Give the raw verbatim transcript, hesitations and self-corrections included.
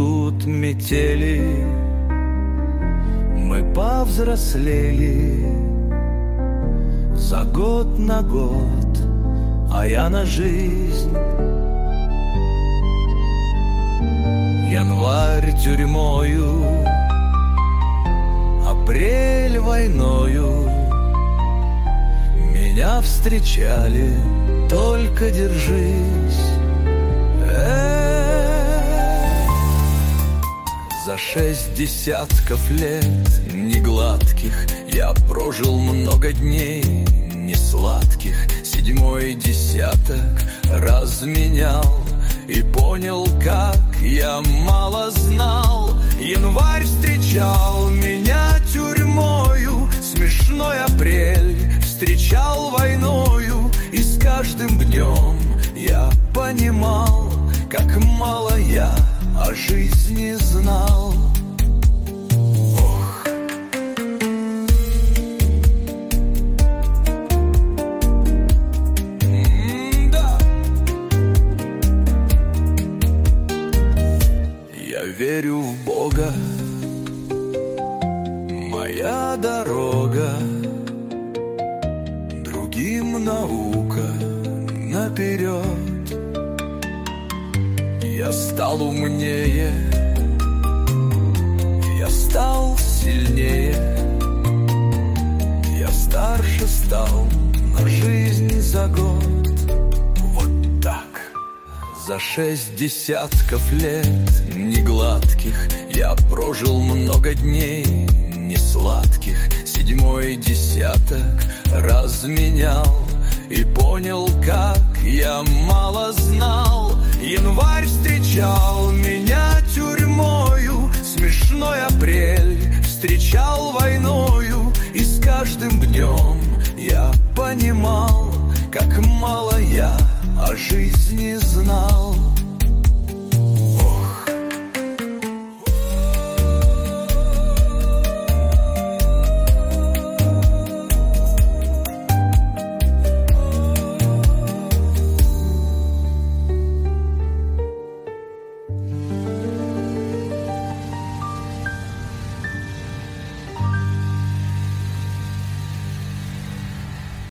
идут метели. Мы повзрослели за год на год, а я на жизнь. Январь тюрьмою, апрель войною. Меня встречали, только держись. Эх, за шесть десятков лет негладких я прожил много дней несладких. Седьмой десяток разменял и понял, как я мало знал. Январь встречал меня тюрьмою, смешной апрель встречал войною. И с каждым днем я понимал, как мало я о жизни знал. Ох. М-да. Я верю в Бога, моя дорога, другим наука наперед. Я стал умнее, я стал сильнее, я старше стал на жизнь за год. Вот так. За шесть десятков лет негладких я прожил много дней несладких. Седьмой десяток разменял и понял, как я мало знал. Январь встречал меня тюрьмою, смешной апрель встречал войною. И с каждым днем я понимал, как мало я о жизни знал.